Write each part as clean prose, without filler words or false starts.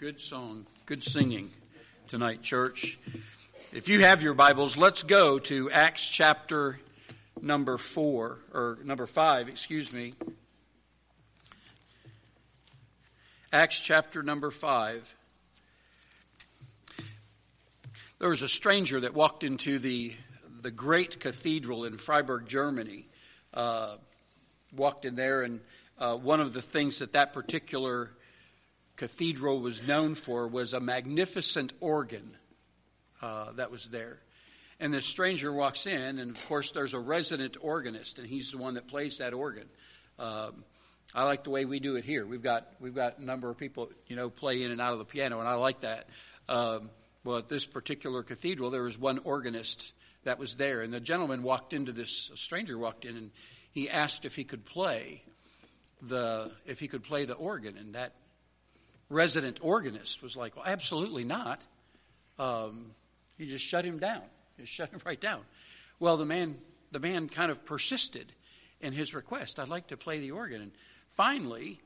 Good song, good singing tonight, church. If you have your Bibles, let's go to Acts chapter number 5, Acts chapter number 5. There was a stranger that walked into the great cathedral in Freiburg, Germany. Walked in there, and one of the things that particular cathedral was known for was a magnificent organ that was there. And this stranger walks in, and of course there's a resident organist, and he's the one that plays that organ. I like the way we do it here. We've got a number of people, play in and out of the piano, and I like that. Well, at this particular cathedral, there was one organist that was there, and the gentleman a stranger walked in, and he asked if he could play the organ, and that resident organist was like, well, absolutely not. He just shut him down. Just shut him right down. Well, the man kind of persisted in his request. I'd like to play the organ. And finally,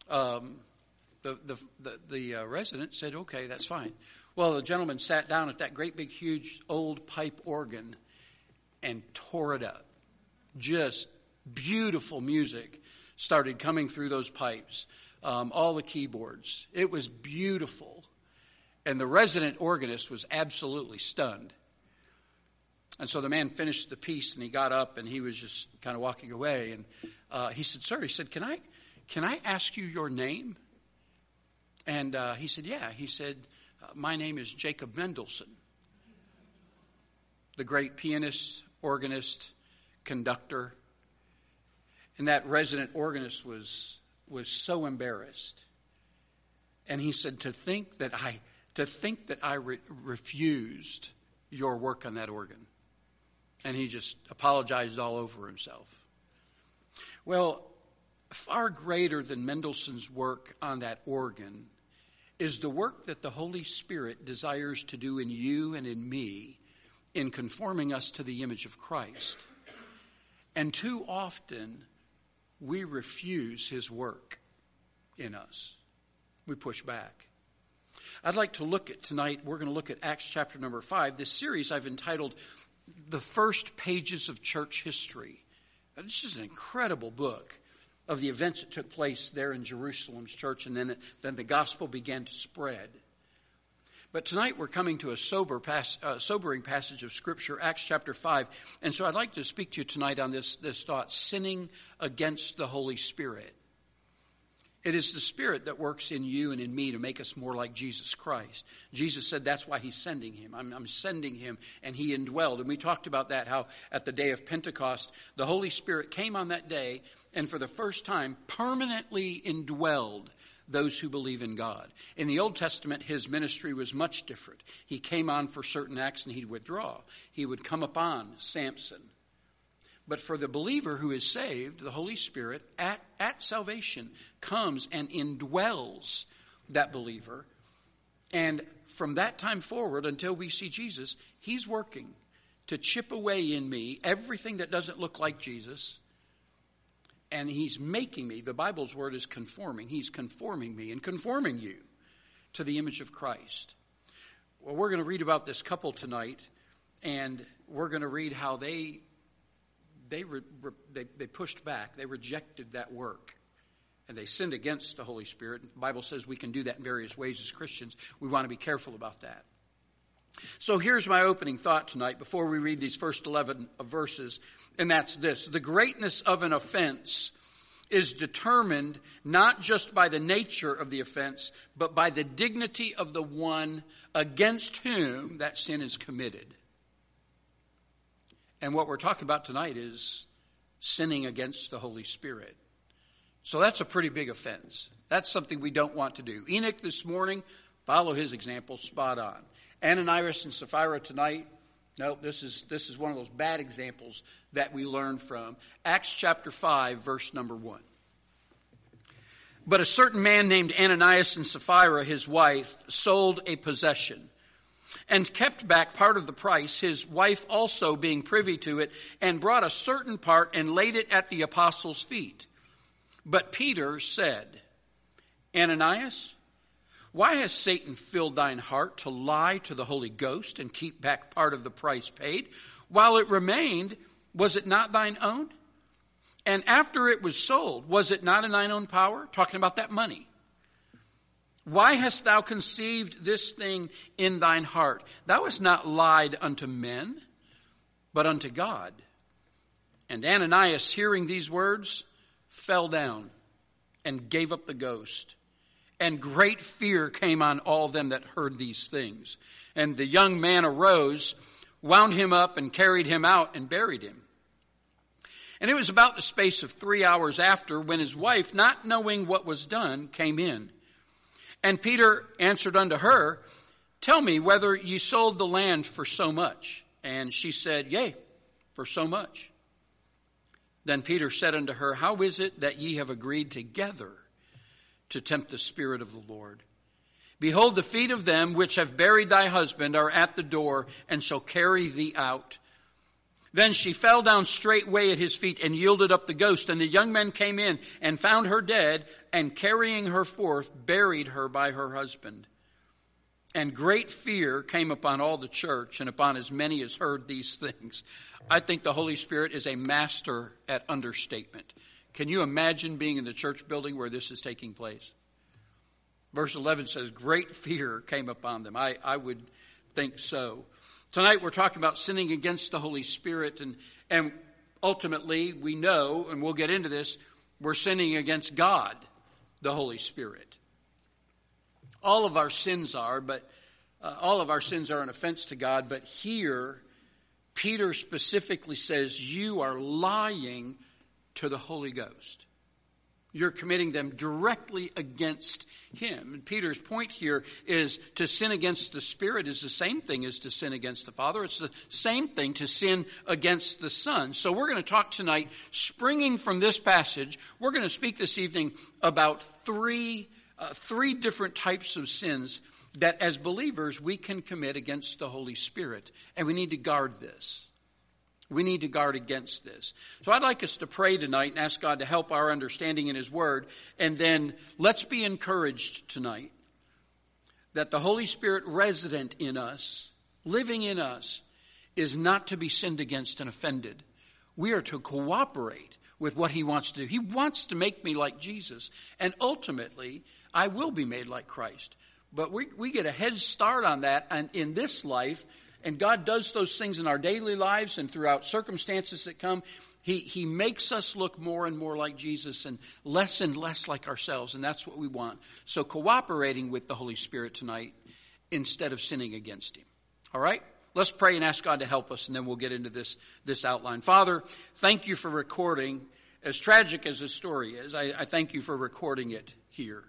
the resident said, okay, that's fine. Well, the gentleman sat down at that great big huge old pipe organ and tore it up. Just beautiful music started coming through those pipes. All the keyboards. It was beautiful. And the resident organist was absolutely stunned. And so the man finished the piece, and he got up, and he was just kind of walking away. And he said, sir, can I ask you your name? And he said, yeah. He said, my name is Jacob Mendelssohn. The great pianist, organist, conductor. And that resident organist was so embarrassed. And he said, to think that I refused your work on that organ. And he just apologized all over himself. Well, far greater than Mendelssohn's work on that organ is the work that the Holy Spirit desires to do in you and in me in conforming us to the image of Christ. And too often, we refuse his work in us. We push back. I'd like to look at tonight, we're going to look at Acts chapter number 5. This series I've entitled, The First Pages of Church History. This is an incredible book of the events that took place there in Jerusalem's church, and then the gospel began to spread. But tonight we're coming to a sobering passage of Scripture, Acts chapter 5. And so I'd like to speak to you tonight on this thought, sinning against the Holy Spirit. It is the Spirit that works in you and in me to make us more like Jesus Christ. Jesus said that's why he's sending him. I'm sending him, and he indwelled. And we talked about that, how at the day of Pentecost, the Holy Spirit came on that day and for the first time permanently indwelled those who believe in God. In the Old Testament, his ministry was much different. He came on for certain acts and he'd withdraw. He would come upon Samson. But for the believer who is saved, the Holy Spirit at salvation comes and indwells that believer. And from that time forward until we see Jesus, he's working to chip away in me everything that doesn't look like Jesus. And he's making me, the Bible's word is conforming. He's conforming me and conforming you to the image of Christ. Well, we're going to read about this couple tonight, and we're going to read how they pushed back. They rejected that work, and they sinned against the Holy Spirit. The Bible says we can do that in various ways as Christians. We want to be careful about that. So here's my opening thought tonight before we read these first 11 verses, and that's this. The greatness of an offense is determined not just by the nature of the offense, but by the dignity of the one against whom that sin is committed. And what we're talking about tonight is sinning against the Holy Spirit. So that's a pretty big offense. That's something we don't want to do. Enoch this morning, follow his example, spot on. Ananias and Sapphira tonight, no, this is one of those bad examples that we learn from. Acts chapter 5, verse number 1. But a certain man named Ananias and Sapphira, his wife, sold a possession and kept back part of the price, his wife also being privy to it, and brought a certain part and laid it at the apostles' feet. But Peter said, Ananias, Why has Satan filled thine heart to lie to the Holy Ghost and keep back part of the price paid? While it remained, was it not thine own? And after it was sold, was it not in thine own power? Talking about that money. Why hast thou conceived this thing in thine heart? Thou hast not lied unto men, but unto God. And Ananias, hearing these words, fell down and gave up the ghost. And great fear came on all them that heard these things. And the young man arose, wound him up, and carried him out, and buried him. And it was about the space of 3 hours after, when his wife, not knowing what was done, came in. And Peter answered unto her, Tell me whether ye sold the land for so much. And she said, Yea, for so much. Then Peter said unto her, How is it that ye have agreed together to tempt the Spirit of the Lord? Behold, the feet of them which have buried thy husband are at the door, and shall carry thee out. Then she fell down straightway at his feet and yielded up the ghost. And the young men came in and found her dead, and carrying her forth, buried her by her husband. And great fear came upon all the church and upon as many as heard these things. I think the Holy Spirit is a master at understatement. Can you imagine being in the church building where this is taking place? Verse 11 says, great fear came upon them. I would think so. Tonight we're talking about sinning against the Holy Spirit, and ultimately we know, and we'll get into this, we're sinning against God, the Holy Spirit. All of our sins are, but all of our sins are an offense to God, but here Peter specifically says you are lying to the Holy Ghost. You're committing them directly against him. And Peter's point here is to sin against the Spirit is the same thing as to sin against the Father. It's the same thing to sin against the Son. So we're going to talk tonight, springing from this passage, we're going to speak this evening about three different types of sins that as believers we can commit against the Holy Spirit. And we need to guard this. We need to guard against this. So I'd like us to pray tonight and ask God to help our understanding in his word. And then let's be encouraged tonight that the Holy Spirit resident in us, living in us, is not to be sinned against and offended. We are to cooperate with what he wants to do. He wants to make me like Jesus. And ultimately, I will be made like Christ. But we get a head start on that and in this life. And God does those things in our daily lives and throughout circumstances that come. He makes us look more and more like Jesus and less like ourselves. And that's what we want. So cooperating with the Holy Spirit tonight instead of sinning against him. All right? Let's pray and ask God to help us, and then we'll get into this outline. Father, thank you for recording. As tragic as this story is, I thank you for recording it here.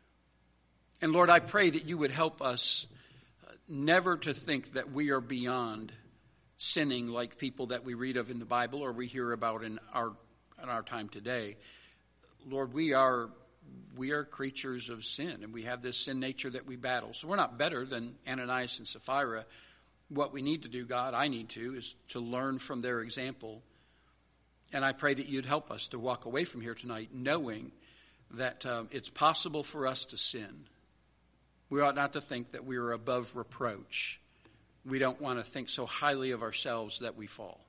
And Lord, I pray that you would help us never to think that we are beyond sinning like people that we read of in the Bible or we hear about in our time today. Lord, we are creatures of sin, and we have this sin nature that we battle. So we're not better than Ananias and Sapphira. What we need to do, God, I need to, is to learn from their example. And I pray that you'd help us to walk away from here tonight knowing that it's possible for us to sin. We ought not to think that we are above reproach. We don't want to think so highly of ourselves that we fall.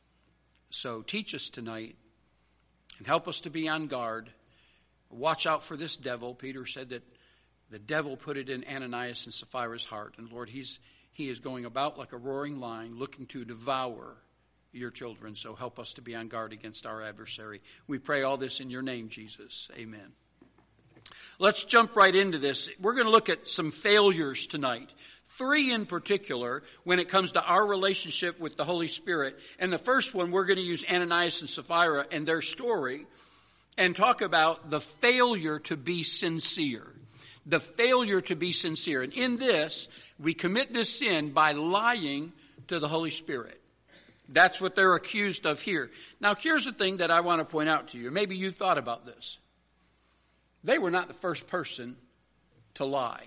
So teach us tonight and help us to be on guard. Watch out for this devil. Peter said that the devil put it in Ananias and Sapphira's heart. And Lord, he is going about like a roaring lion, looking to devour your children. So help us to be on guard against our adversary. We pray all this in your name, Jesus. Amen. Let's jump right into this. We're going to look at some failures tonight. 3 in particular when it comes to our relationship with the Holy Spirit. And the first one, we're going to use Ananias and Sapphira and their story and talk about the failure to be sincere. The failure to be sincere. And in this, we commit this sin by lying to the Holy Spirit. That's what they're accused of here. Now, here's the thing that I want to point out to you. Maybe you thought about this. They were not the first person to lie.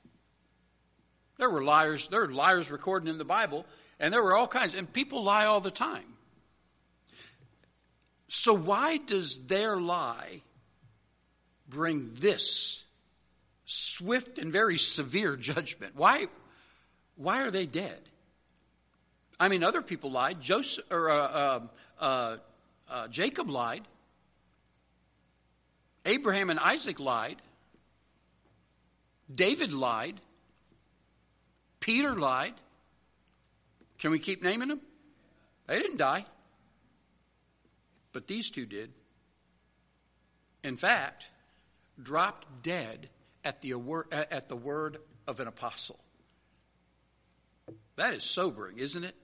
There were liars recorded in the Bible, and there were all kinds, and people lie all the time. So why does their lie bring this swift and very severe judgment. Why are they dead? I mean, other people lied. Jacob lied. Abraham and Isaac lied. David lied. Peter lied. Can we keep naming them? They didn't die. But these two did. In fact, dropped dead at the word of an apostle. That is sobering, isn't it?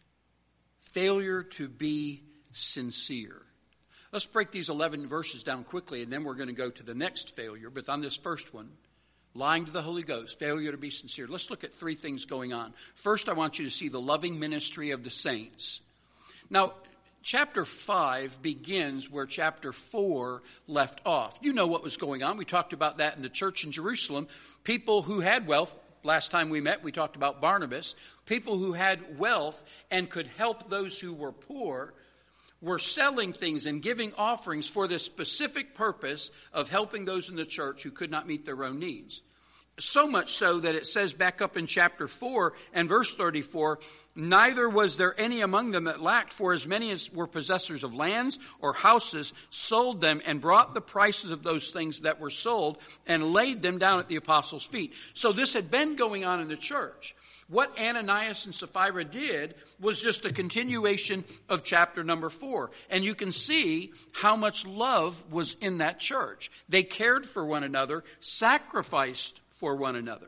Failure to be sincere. Let's break these 11 verses down quickly, and then we're going to go to the next failure. But on this first one, lying to the Holy Ghost, failure to be sincere. Let's look at three things going on. First, I want you to see the loving ministry of the saints. Now, chapter 5 begins where chapter 4 left off. You know what was going on. We talked about that in the church in Jerusalem. People who had wealth. Last time we met, we talked about Barnabas. People who had wealth and could help those who were poor were selling things and giving offerings for the specific purpose of helping those in the church who could not meet their own needs. So much so that it says back up in chapter 4 and verse 34, neither was there any among them that lacked, for as many as were possessors of lands or houses sold them and brought the prices of those things that were sold and laid them down at the apostles' feet. So this had been going on in the church. What Ananias and Sapphira did was just a continuation of chapter number 4. And you can see how much love was in that church. They cared for one another, sacrificed for one another.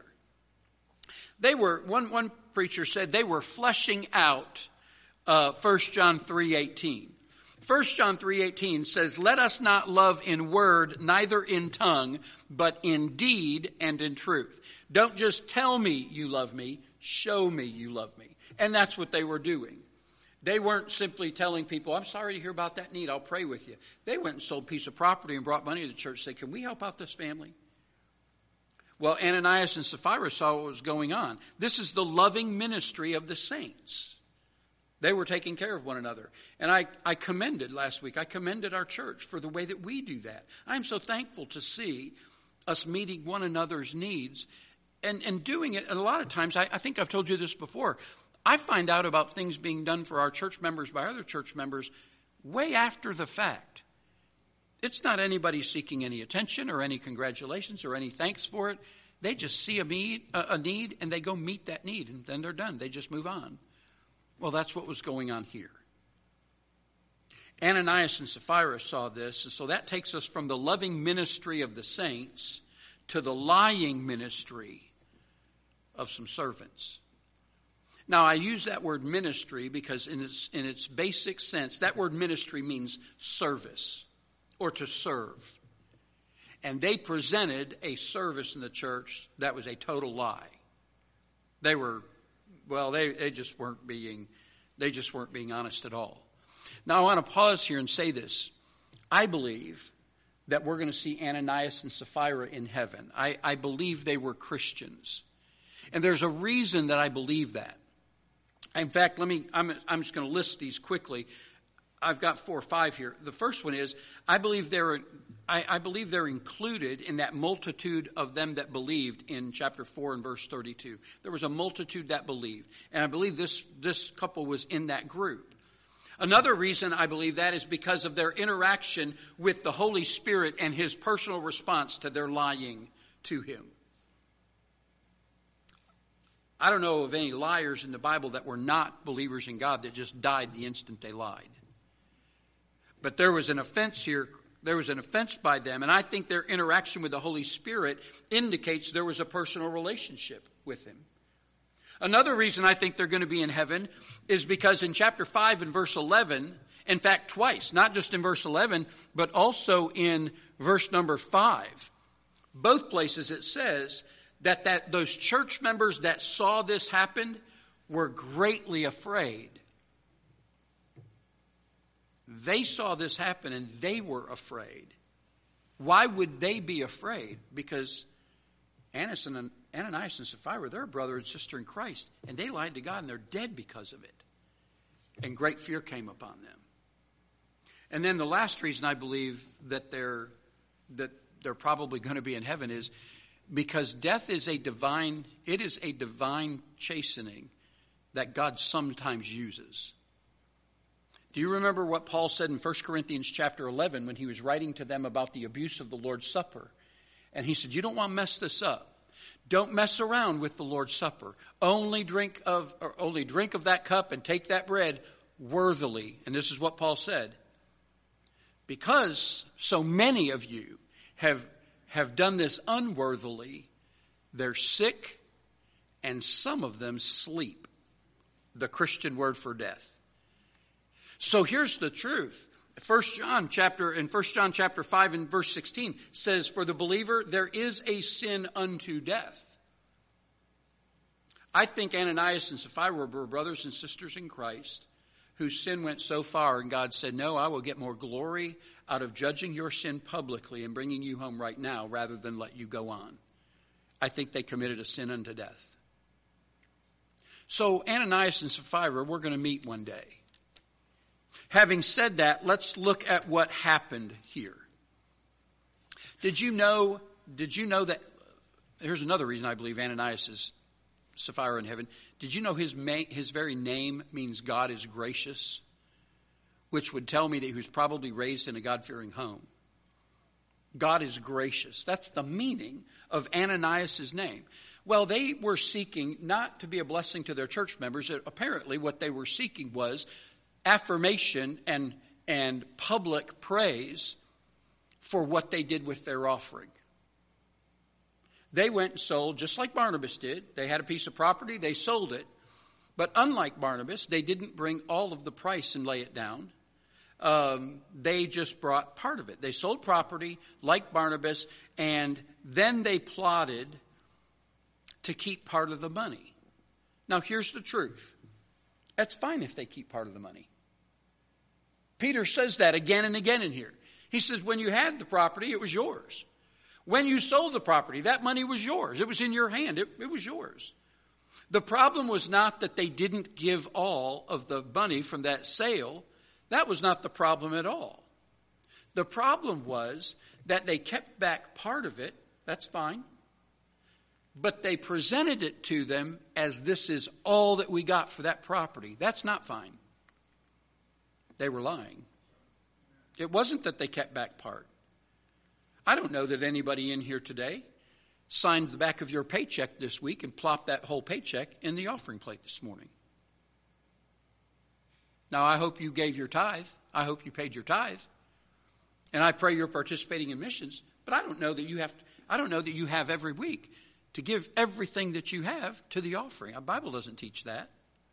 They were, one preacher said, they were fleshing out 1 John 3:18. 1 John 3:18 says, let us not love in word, neither in tongue, but in deed and in truth. Don't just tell me you love me, show me you love me. And that's what they were doing. They weren't simply telling people, I'm sorry to hear about that need, I'll pray with you. They went and sold a piece of property and brought money to the church and said, can we help out this family? Well, Ananias and Sapphira saw what was going on. This is the loving ministry of the saints. They were taking care of one another. And I commended last week, I commended our church for the way that we do that. I'm so thankful to see us meeting one another's needs and doing it. And a lot of times, I think I've told you this before, I find out about things being done for our church members by other church members way after the fact. It's not anybody seeking any attention or any congratulations or any thanks for it. They just see a need and they go meet that need and then they're done. They just move on. Well, that's what was going on here. Ananias and Sapphira saw this, and so that takes us from the loving ministry of the saints to the lying ministry of some servants. Now, I use that word ministry because in its basic sense, that word ministry means service or to serve. And they presented a service in the church that was a total lie. They just weren't being honest at all. Now, I want to pause here and say this. I believe that we're going to see Ananias and Sapphira in heaven. I believe they were Christians. And there's a reason that I believe that. In fact, I'm just going to list these quickly. I've got 4 or 5 here. The first one is, I believe they're included in that multitude of them that believed in chapter 4 and verse 32. There was a multitude that believed. And I believe this couple was in that group. Another reason I believe that is because of their interaction with the Holy Spirit and his personal response to their lying to him. I don't know of any liars in the Bible that were not believers in God that just died the instant they lied. But there was an offense here. There was an offense by them, and I think their interaction with the Holy Spirit indicates there was a personal relationship with him. Another reason I think they're going to be in heaven is because in chapter 5 and verse 11, in fact twice, not just in verse 11, but also in verse number 5, both places it says that those church members that saw this happen were greatly afraid. They saw this happen and they were afraid. Why would they be afraid? Because Ananias and Sapphira, they're a brother and sister in Christ, and they lied to God and they're dead because of it. And great fear came upon them. And then the last reason I believe that they're probably going to be in heaven is Because death is a divine chastening that God sometimes uses. Do you remember what Paul said in 1 Corinthians chapter 11 when he was writing to them about the abuse of the Lord's Supper? And he said, you don't want to mess this up. Don't mess around with the Lord's Supper. Only drink of that cup and take that bread worthily. And this is what Paul said. Because so many of you have done this unworthily, they're sick and some of them sleep. The Christian word for death. So here's the truth. 1 John chapter 5 and verse 16 says, for the believer, there is a sin unto death. I think Ananias and Sapphira were brothers and sisters in Christ whose sin went so far, and God said, no, I will get more glory out of judging your sin publicly and bringing you home right now rather than let you go on. I think they committed a sin unto death. So Ananias and Sapphira, we're going to meet one day. Having said that, let's look at what happened here. Did you know that, here's another reason I believe Ananias is Sapphira in heaven. Did you know his very name means God is gracious? Which would tell me that he was probably raised in a God-fearing home. God is gracious. That's the meaning of Ananias' name. Well, they were seeking not to be a blessing to their church members. Apparently what they were seeking was affirmation and public praise for what they did with their offering. They went and sold, just like Barnabas did. They had a piece of property, they sold it. But unlike Barnabas, they didn't bring all of the price and lay it down. They just brought part of it. They sold property like Barnabas, and then they plotted to keep part of the money. Now here's the truth. That's fine if they keep part of the money. Peter says that again and again in here. He says, when you had the property, it was yours. When you sold the property, that money was yours. It was in your hand. It was yours. The problem was not that they didn't give all of the money from that sale. That was not the problem at all. The problem was that they kept back part of it. That's fine. But they presented it to them as this is all that we got for that property. That's not fine. They were lying. It wasn't that they kept back part. I don't know that anybody in here today signed the back of your paycheck this week and plopped that whole paycheck in the offering plate this morning. Now, I hope you gave your tithe. I hope you paid your tithe. And I pray you're participating in missions. But I don't know that you have every week to give everything that you have to the offering. The Bible doesn't teach that.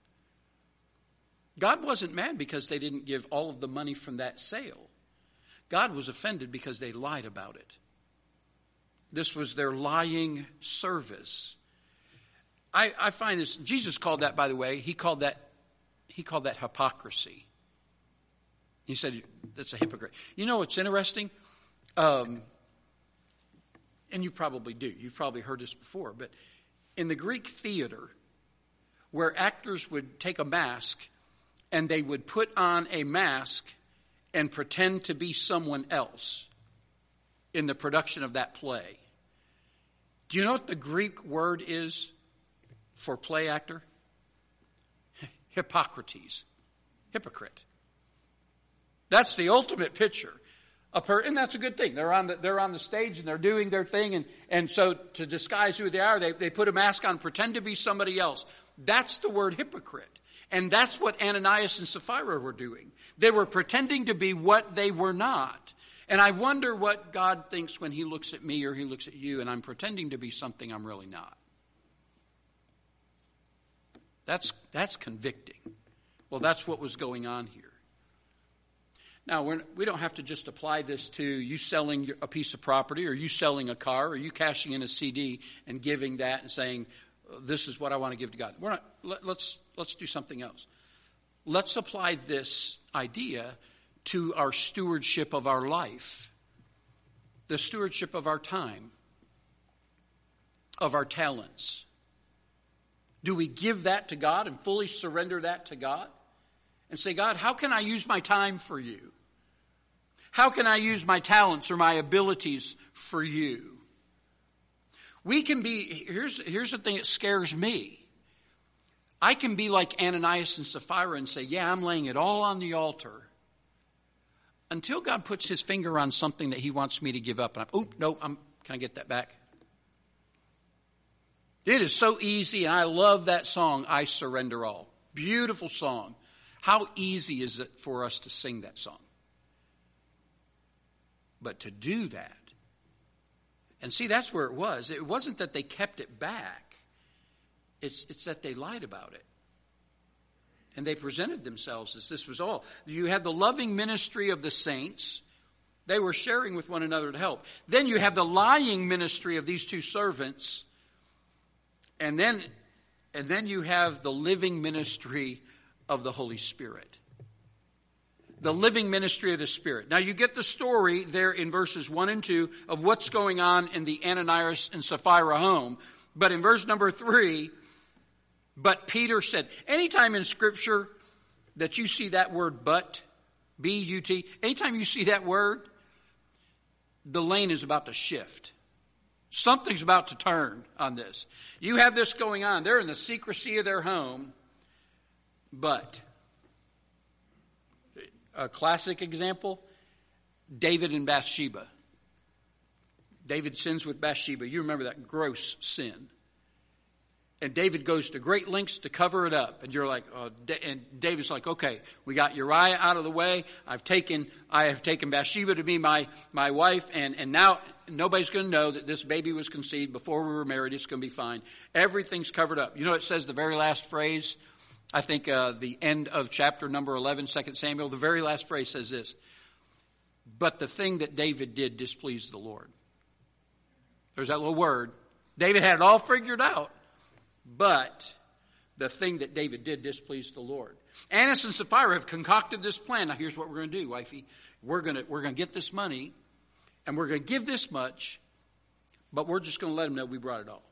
God wasn't mad because they didn't give all of the money from that sale. God was offended because they lied about it. This was their lying service. I find this, Jesus called that, by the way, he called that hypocrisy. He said, that's a hypocrite. You know what's interesting? And you probably do. You've probably heard this before. But in the Greek theater, where actors would take a mask and they would put on a mask and pretend to be someone else in the production of that play. Do you know what the Greek word is for play actor? Hippocrates. Hypocrite. That's the ultimate picture. And that's a good thing. They're on the stage and they're doing their thing. And so to disguise who they are, they put a mask on, pretend to be somebody else. That's the word hypocrite. And that's what Ananias and Sapphira were doing. They were pretending to be what they were not. And I wonder what God thinks when he looks at me or he looks at you and I'm pretending to be something I'm really not. That's convicting. Well, that's what was going on here. Now, we don't have to just apply this to you selling a piece of property or you selling a car or you cashing in a CD and giving that and saying, this is what I want to give to God. Let's do something else. Let's apply this idea to our stewardship of our life, the stewardship of our time, of our talents. Do we give that to God and fully surrender that to God? And say, God, how can I use my time for you? How can I use my talents or my abilities for you? We can be, here's the thing that scares me. I can be like Ananias and Sapphira and say, yeah, I'm laying it all on the altar. Until God puts his finger on something that he wants me to give up. And can I get that back? It is so easy, and I love that song, I Surrender All. Beautiful song. How easy is it for us to sing that song? But to do that, and see, that's where it was. It wasn't that they kept it back. It's that they lied about it. And they presented themselves as this was all. You had the loving ministry of the saints. They were sharing with one another to help. Then you have the lying ministry of these two servants. And then you have the living ministry of the Holy Spirit. The living ministry of the Spirit. Now you get the story there in verses 1 and 2 of what's going on in the Ananias and Sapphira home. But in verse number 3, but Peter said, anytime in Scripture that you see that word but, B-U-T, anytime you see that word, the lane is about to shift. Something's about to turn on this. You have this going on. They're in the secrecy of their home, but a classic example, David and Bathsheba. David sins with Bathsheba. You remember that gross sin. And David goes to great lengths to cover it up. And you're like, oh, and David's like, okay, we got Uriah out of the way. I have taken Bathsheba to be my wife. And now nobody's going to know that this baby was conceived before we were married. It's going to be fine. Everything's covered up. You know, it says the very last phrase, I think the end of chapter number 11, 2 Samuel, the very last phrase says this. But the thing that David did displeased the Lord. There's that little word. David had it all figured out. But the thing that David did displeased the Lord. Ananias and Sapphira have concocted this plan. Now here's what we're going to do, wifey. We're going to get this money, and we're going to give this much, but we're just going to let them know we brought it all.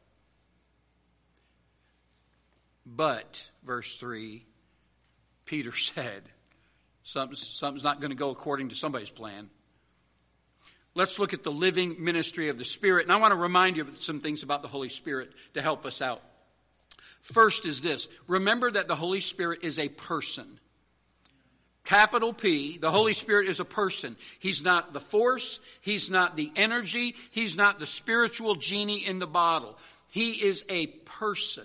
But, verse 3, Peter said, something's not going to go according to somebody's plan. Let's look at the living ministry of the Spirit. And I want to remind you of some things about the Holy Spirit to help us out. First is this. Remember that the Holy Spirit is a person. Capital P, the Holy Spirit is a person. He's not the force. He's not the energy. He's not the spiritual genie in the bottle. He is a person.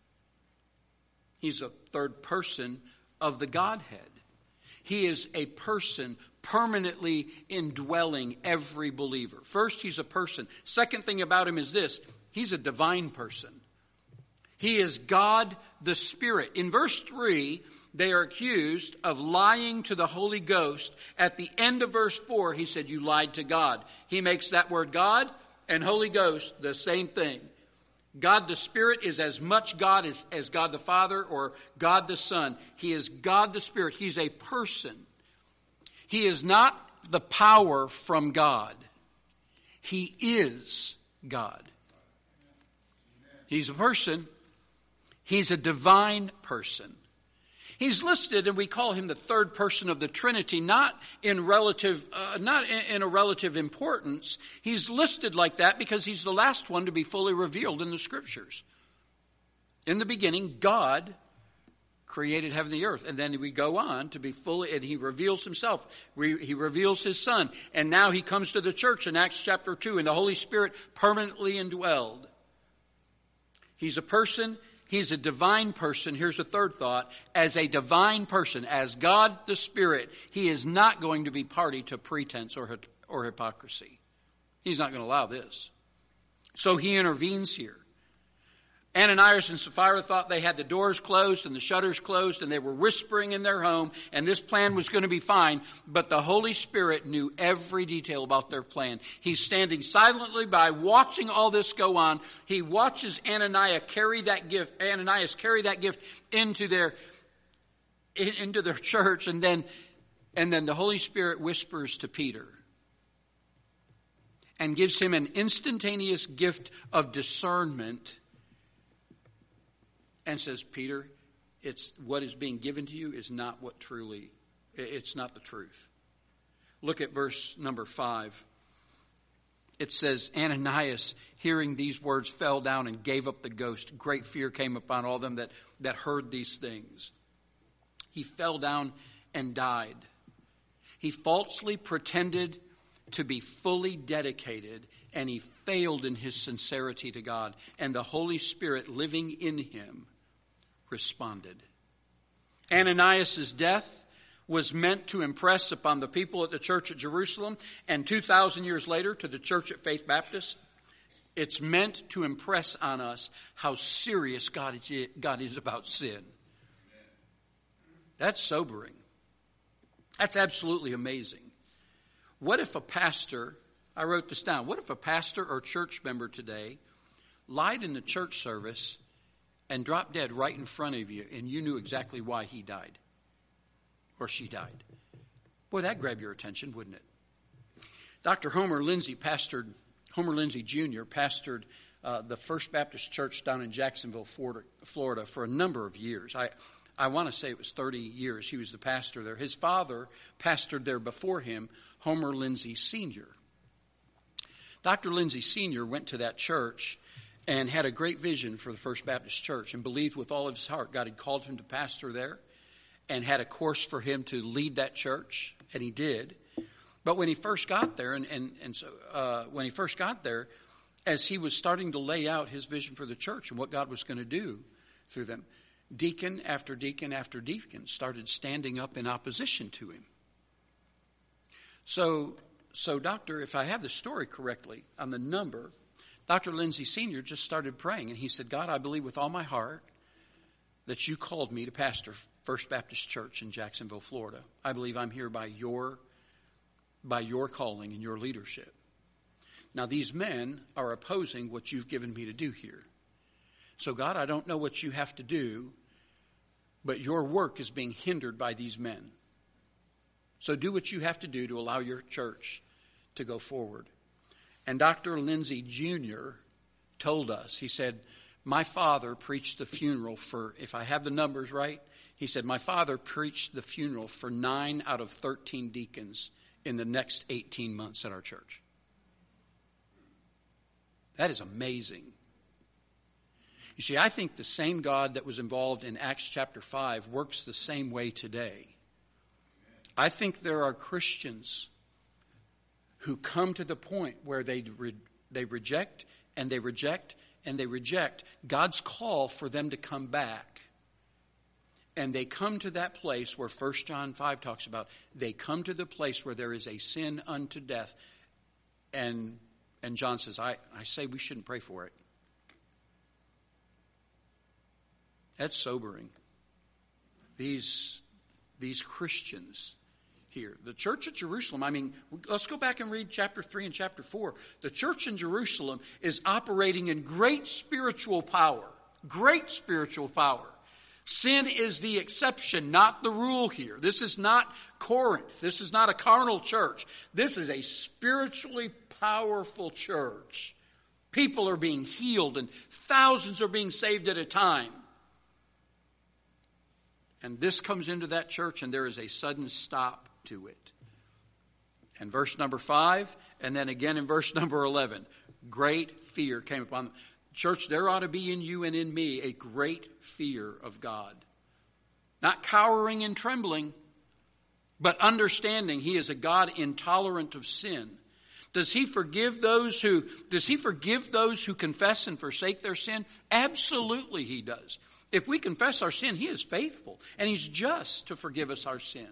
He's a third person of the Godhead. He is a person permanently indwelling every believer. First, he's a person. Second thing about him is this. He's a divine person. He is God the Spirit. In verse 3, they are accused of lying to the Holy Ghost. At the end of verse 4, he said, you lied to God. He makes that word God and Holy Ghost the same thing. God the Spirit is as much God as God the Father or God the Son. He is God the Spirit. He's a person. He is not the power from God. He is God. He's a person. He's a divine person. He's listed, and we call him the third person of the Trinity, not in a relative importance. He's listed like that because he's the last one to be fully revealed in the Scriptures. In the beginning, God created heaven and the earth. And then we go on to be fully, and he reveals himself. He reveals his Son. And now he comes to the church in Acts chapter 2, and the Holy Spirit permanently indwelled. He's a person. He's a divine person. Here's a third thought. As a divine person, as God the Spirit, he is not going to be party to pretense or hypocrisy. He's not going to allow this. So he intervenes here. Ananias and Sapphira thought they had the doors closed and the shutters closed and they were whispering in their home and this plan was going to be fine. But the Holy Spirit knew every detail about their plan. He's standing silently by watching all this go on. He watches Ananias carry that gift into their church, and then the Holy Spirit whispers to Peter and gives him an instantaneous gift of discernment. And says, Peter, it's what is being given to you is not what truly, it's not the truth. Look at verse number 5. it says, Ananias, hearing these words, fell down and gave up the ghost. Great fear came upon all them that heard these things. He fell down and died. He falsely pretended to be fully dedicated, and he failed in his sincerity to God. And the Holy Spirit living in him responded. Ananias' death was meant to impress upon the people at the church at Jerusalem, and 2,000 years later to the church at Faith Baptist, it's meant to impress on us how serious God is about sin. That's sobering. That's absolutely amazing. What if a pastor, I wrote this down, what if a pastor or church member today lied in the church service and dropped dead right in front of you, and you knew exactly why he died or she died? Boy, that'd grab your attention, wouldn't it? Dr. Homer Lindsay Jr. pastored the First Baptist Church down in Jacksonville, Florida for a number of years. I want to say it was 30 years he was the pastor there. His father pastored there before him, Homer Lindsay Sr. Dr. Lindsay Sr. went to that church and had a great vision for the First Baptist Church and believed with all of his heart God had called him to pastor there and had a course for him to lead that church, and he did. But when he first got there, when he first got there, as he was starting to lay out his vision for the church and what God was going to do through them, deacon after deacon after deacon started standing up in opposition to him. So Doctor, if I have the story correctly on the number, Dr. Lindsay Sr. just started praying, and he said, God, I believe with all my heart that you called me to pastor First Baptist Church in Jacksonville, Florida. I believe I'm here by your calling and your leadership. Now, these men are opposing what you've given me to do here. So, God, I don't know what you have to do, but your work is being hindered by these men. So do what you have to do to allow your church to go forward. And Dr. Lindsay Jr. told us, he said, my father preached the funeral for, if I have the numbers right, he said, my father preached the funeral for 9 out of 13 deacons in the next 18 months at our church. That is amazing. You see, I think the same God that was involved in Acts chapter 5 works the same way today. I think there are Christians who come to the point where they reject and they reject and they reject God's call for them to come back. And they come to that place where 1 John 5 talks about. They come to the place where there is a sin unto death. And John says, I say we shouldn't pray for it. That's sobering. These Christians here. The church at Jerusalem, I mean, let's go back and read chapter 3 and chapter 4. The church in Jerusalem is operating in great spiritual power. Great spiritual power. Sin is the exception, not the rule here. This is not Corinth. This is not a carnal church. This is a spiritually powerful church. People are being healed and thousands are being saved at a time. And this comes into that church and there is a sudden stop to it. And verse number 5, and then again in verse number 11, great fear came upon them. Church, there ought to be in you and in me a great fear of God. Not cowering and trembling, but understanding he is a God intolerant of sin. Does he forgive those who confess and forsake their sin? Absolutely he does. If we confess our sin, he is faithful and he's just to forgive us our sin.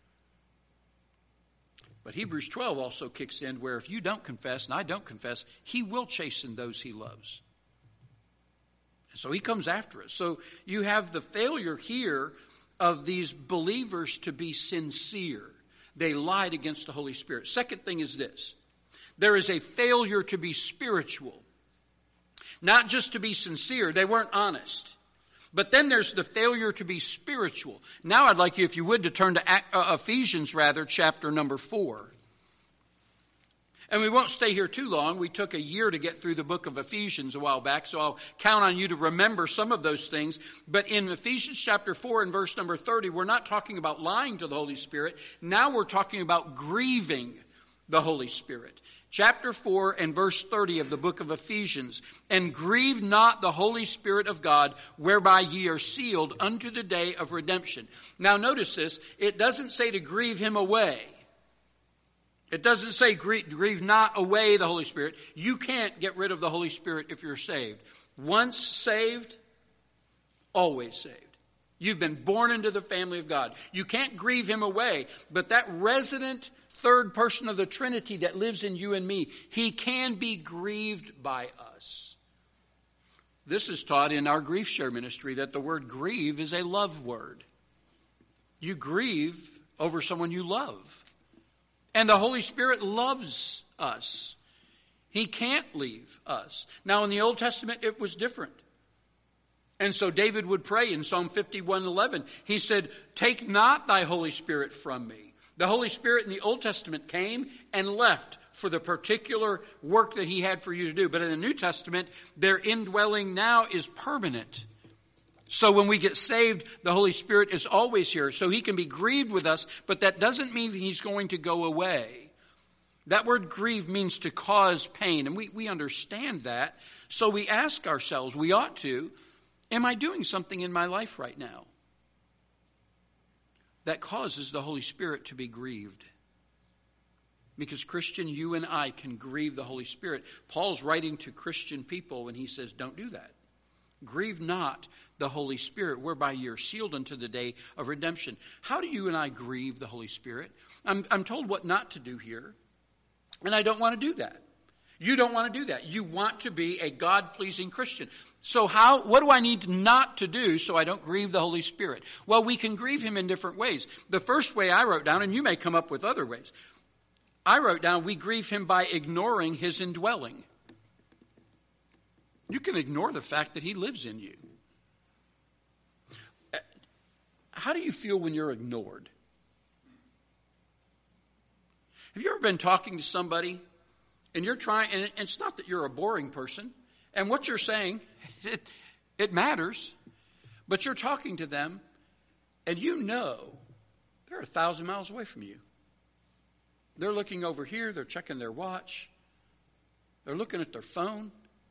But Hebrews 12 also kicks in where if you don't confess and I don't confess, he will chasten those he loves. And so he comes after us. So you have the failure here of these believers to be sincere. They lied against the Holy Spirit. Second thing is this. There is a failure to be spiritual. Not just to be sincere. They weren't honest. But then there's the failure to be spiritual. Now I'd like you, if you would, to turn to Ephesians, chapter number 4. And we won't stay here too long. We took a year to get through the book of Ephesians a while back, so I'll count on you to remember some of those things. But in Ephesians chapter 4 and verse number 30, we're not talking about lying to the Holy Spirit. Now we're talking about grieving the Holy Spirit. chapter 4 and verse 30 of the book of Ephesians. And grieve not the Holy Spirit of God, whereby ye are sealed unto the day of redemption. Now notice this. It doesn't say to grieve him away. It doesn't say grieve not away the Holy Spirit. You can't get rid of the Holy Spirit if you're saved. Once saved, always saved. You've been born into the family of God. You can't grieve him away, but that resident third person of the Trinity that lives in you and me, he can be grieved by us. This is taught in our grief share ministry, that the word grieve is a love word. You grieve over someone you love. And the Holy Spirit loves us. He can't leave us. Now in the Old Testament it was different. And so David would pray in Psalm 51:11. He said, take not thy Holy Spirit from me. The Holy Spirit in the Old Testament came and left for the particular work that he had for you to do. But in the New Testament, their indwelling now is permanent. So when we get saved, the Holy Spirit is always here. So he can be grieved with us, but that doesn't mean he's going to go away. That word grieve means to cause pain, and we understand that. So we ask ourselves, we ought to, am I doing something in my life right now that causes the Holy Spirit to be grieved? Because Christian, you and I can grieve the Holy Spirit. Paul's writing to Christian people and he says, don't do that. Grieve not the Holy Spirit, whereby you're sealed unto the day of redemption. How do you and I grieve the Holy Spirit? I'm told what not to do here, and I don't want to do that. You don't want to do that. You want to be a God-pleasing Christian. So what do I need not to do so I don't grieve the Holy Spirit? Well, we can grieve him in different ways. The first way I wrote down, and you may come up with other ways, I wrote down we grieve him by ignoring his indwelling. You can ignore the fact that he lives in you. How do you feel when you're ignored? Have you ever been talking to somebody and you're trying, and it's not that you're a boring person, and what you're saying, it matters, but you're talking to them and you know they're 1,000 miles away from you. They're looking over here, they're checking their watch, they're looking at their phone.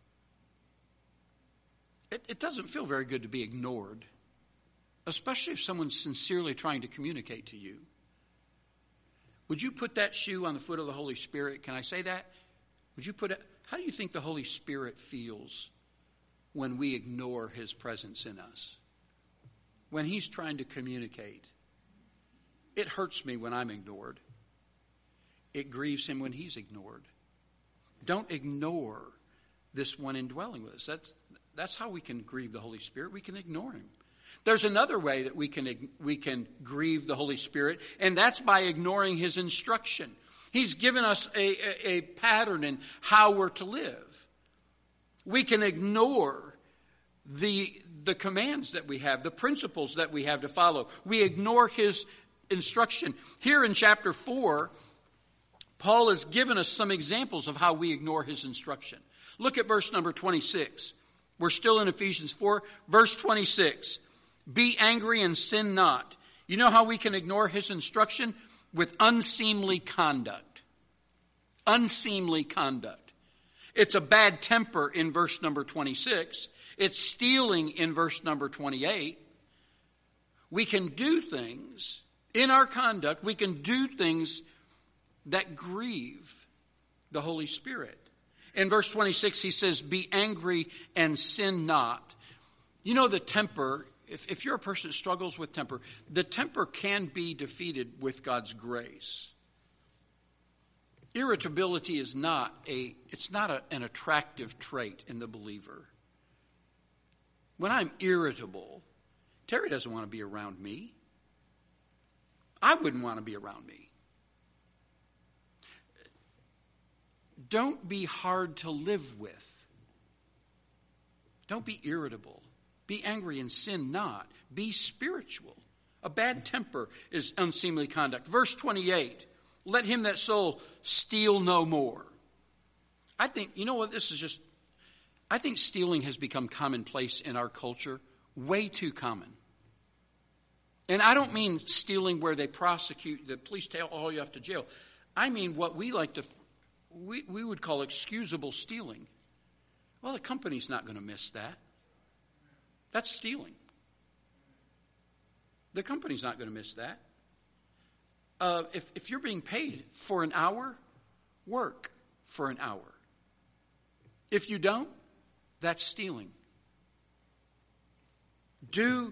It doesn't feel very good to be ignored, especially if someone's sincerely trying to communicate to you. Would you put that shoe on the foot of the Holy Spirit? Can I say that? Would you put it? How do you think the Holy Spirit feels when we ignore his presence in us? When he's trying to communicate. It hurts me when I'm ignored. It grieves him when he's ignored. Don't ignore this one indwelling with us. That's how we can grieve the Holy Spirit. We can ignore him. There's another way that we can grieve the Holy Spirit, and that's by ignoring his instruction. He's given us a pattern in how we're to live. We can ignore the commands that we have, the principles that we have to follow. We ignore his instruction. Here in chapter 4, Paul has given us some examples of how we ignore his instruction. Look at verse number 26. We're still in Ephesians 4, verse 26. Be angry and sin not. You know how we can ignore his instruction? With unseemly conduct. Unseemly conduct. It's a bad temper in verse number 26. It's stealing in verse number 28. We can do things in our conduct. We can do things that grieve the Holy Spirit. In verse 26, he says, be angry and sin not. You know, the temper, if you're a person that struggles with temper, the temper can be defeated with God's grace. Irritability is not an attractive trait in the believer. When I'm irritable, Terry doesn't want to be around me. I wouldn't want to be around me. Don't be hard to live with. Don't be irritable. Be angry and sin not. Be spiritual. A bad temper is unseemly conduct. Verse 28, let him that stole steal no more. I think, you know what, I think stealing has become commonplace in our culture. Way too common. And I don't mean stealing where they prosecute, the police haul you off to jail. I mean what we like to we would call excusable stealing. Well, the company's not going to miss that. That's stealing. The company's not going to miss that. If you're being paid for an hour, work for an hour. If you don't, that's stealing. Do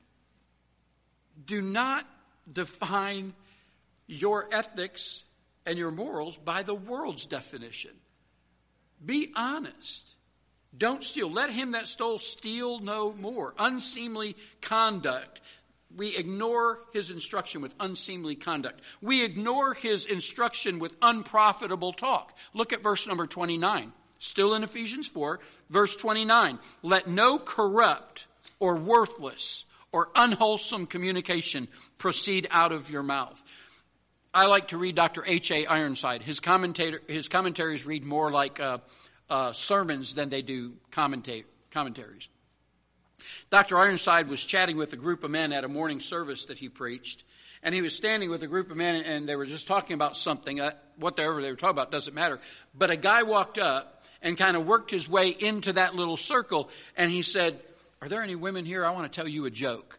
not define your ethics and your morals by the world's definition. Be honest. Don't steal. Let him that stole steal no more. Unseemly conduct. We ignore his instruction with unseemly conduct. We ignore his instruction with unprofitable talk. Look at verse number 29. Still in Ephesians 4, verse 29. Let no corrupt or worthless or unwholesome communication proceed out of your mouth. I like to read Dr. H.A. Ironside. His commentaries read more like sermons than they do commentaries. Dr. Ironside was chatting with a group of men at a morning service that he preached, and he was standing with a group of men, and they were just talking about something. Whatever they were talking about doesn't matter. But a guy walked up and kind of worked his way into that little circle, and he said, "Are there any women here? I want to tell you a joke."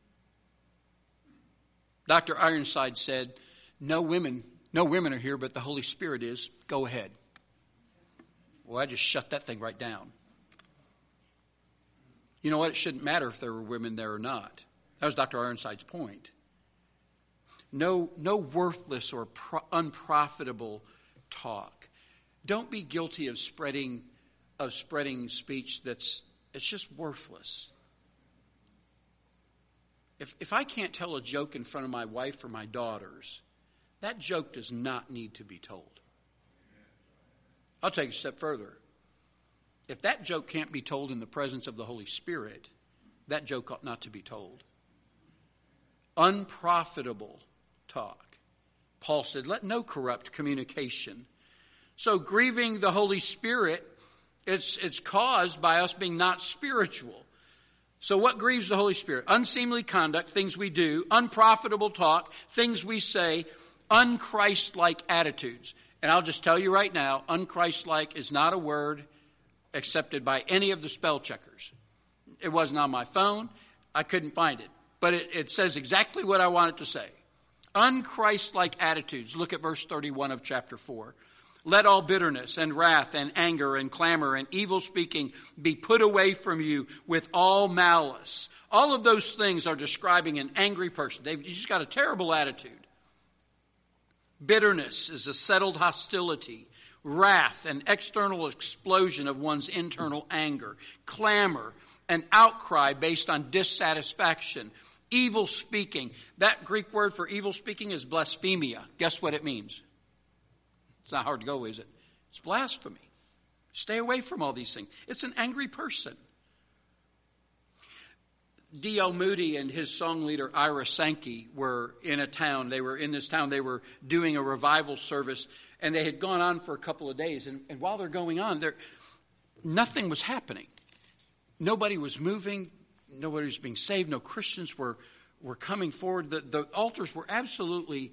Dr. Ironside said, No women are here, but the Holy Spirit is. Go ahead. Well, I just shut that thing right down. You know what? It shouldn't matter if there were women there or not. That was Dr. Ironside's point. No worthless or unprofitable talk. Don't be guilty of spreading speech it's just worthless. If I can't tell a joke in front of my wife or my daughters, that joke does not need to be told. I'll take it a step further. If that joke can't be told in the presence of the Holy Spirit, that joke ought not to be told. Unprofitable talk. Paul said, let no corrupt communication. So grieving the Holy Spirit, it's caused by us being not spiritual. So what grieves the Holy Spirit? Unseemly conduct, things we do. Unprofitable talk, things we say. Unchristlike attitudes. And I'll just tell you right now, unchristlike is not a word accepted by any of the spell checkers. It wasn't on my phone. I couldn't find it. But it says exactly what I want it to say. Unchristlike attitudes. Look at verse 31 of chapter 4. Let all bitterness and wrath and anger and clamor and evil speaking be put away from you with all malice. All of those things are describing an angry person. They've just got a terrible attitude. Bitterness is a settled hostility. Wrath, an external explosion of one's internal anger. Clamor, an outcry based on dissatisfaction. Evil speaking. That Greek word for evil speaking is blasphemia. Guess what it means? It's not hard to go, is it? It's blasphemy. Stay away from all these things. It's an angry person. D.L. Moody and his song leader Ira Sankey were in a town. They were in this town. They were doing a revival service, and they had gone on for a couple of days. And while they're going on, nothing was happening. Nobody was moving. Nobody was being saved. No Christians were coming forward. The altars were absolutely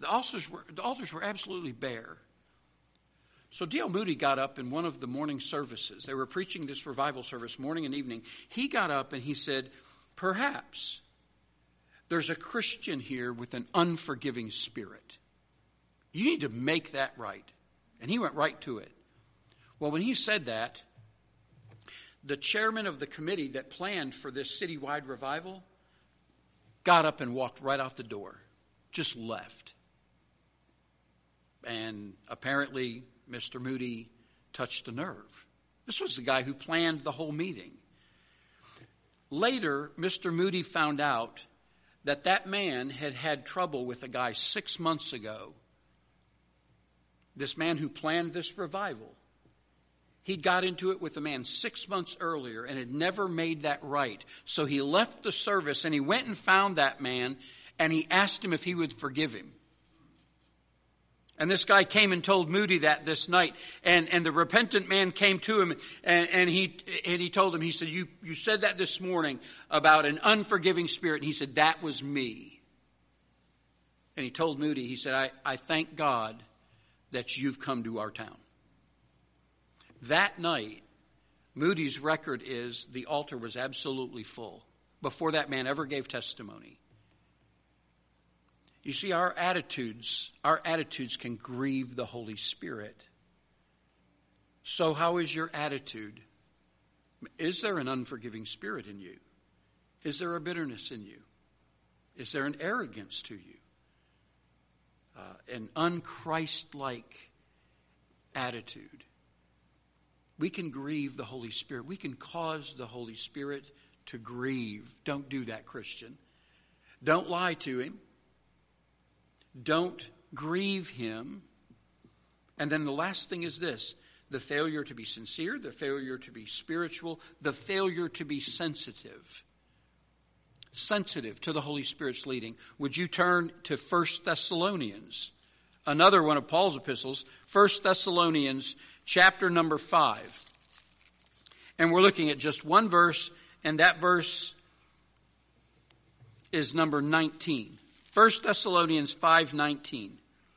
bare. So D.L. Moody got up in one of the morning services. They were preaching this revival service morning and evening. He got up and he said, perhaps there's a Christian here with an unforgiving spirit. You need to make that right. And he went right to it. Well, when he said that, the chairman of the committee that planned for this citywide revival got up and walked right out the door, just left. And apparently Mr. Moody touched a nerve. This was the guy who planned the whole meeting. Later, Mr. Moody found out that man had trouble with a guy 6 months ago. This man who planned this revival. He'd got into it with a man 6 months earlier and had never made that right. So he left the service and he went and found that man and he asked him if he would forgive him. And this guy came and told Moody that this night. And the repentant man came to him and he told him, he said, you said that this morning about an unforgiving spirit. And he said, that was me. And he told Moody, he said, I thank God that you've come to our town. That night, Moody's record is the altar was absolutely full before that man ever gave testimony. You see, our attitudes can grieve the Holy Spirit. So how is your attitude? Is there an unforgiving spirit in you? Is there a bitterness in you? Is there an arrogance to you? An un-Christ-like attitude? We can grieve the Holy Spirit. We can cause the Holy Spirit to grieve. Don't do that, Christian. Don't lie to him. Don't grieve him. And then the last thing is this: the failure to be sincere, the failure to be spiritual, the failure to be sensitive. Sensitive to the Holy Spirit's leading. Would you turn to 1 Thessalonians? Another one of Paul's epistles, 1 Thessalonians chapter number 5. And we're looking at just one verse, and that verse is number 19. 1 Thessalonians 5:19.